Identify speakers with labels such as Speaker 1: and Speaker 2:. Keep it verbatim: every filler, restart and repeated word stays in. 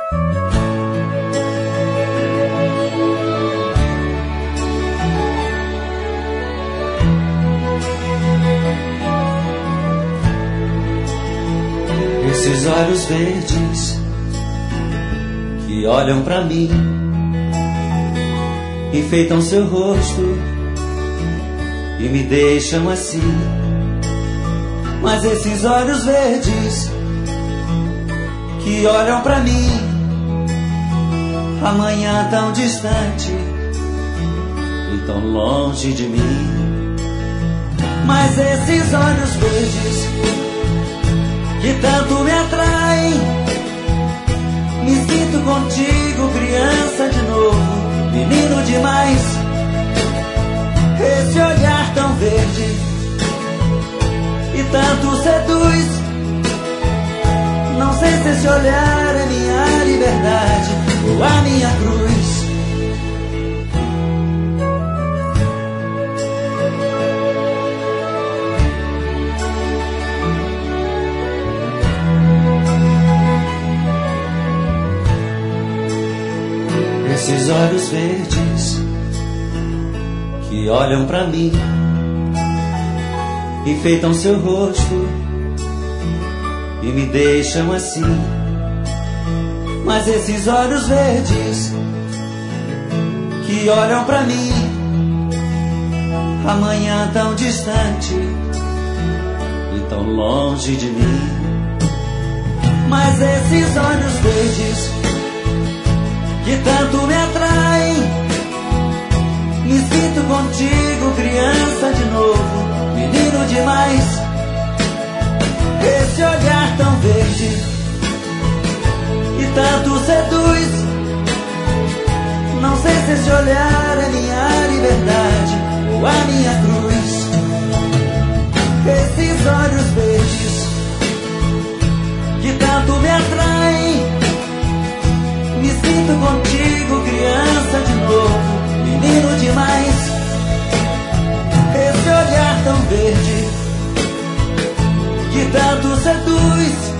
Speaker 1: Esses olhos verdes que olham pra mim, enfeitam seu rosto e me deixam assim. Mas esses olhos verdes que olham pra mim, amanhã tão distante e tão longe de mim. Mas esses olhos verdes que tanto me atraem, me sinto contigo, criança de novo, menino demais. Esse olhar tão verde e tanto seduz, não sei se esse olhar é minha liberdade ou a minha cruz. Esses olhos verdes que olham pra mim, enfeitam seu rosto e me deixam assim. Mas esses olhos verdes que olham pra mim, amanhã tão distante e tão longe de mim. Mas esses olhos verdes que tanto me atraem, me sinto contigo, criança de novo, menino demais. Esse olhar tão verde e tanto seduz, não sei se esse olhar é minha liberdade ou a minha cruz. Esses olhos verdes que tanto me atraem, me sinto contigo, criança de novo, menino demais. Esse olhar tão verde que tanto seduz,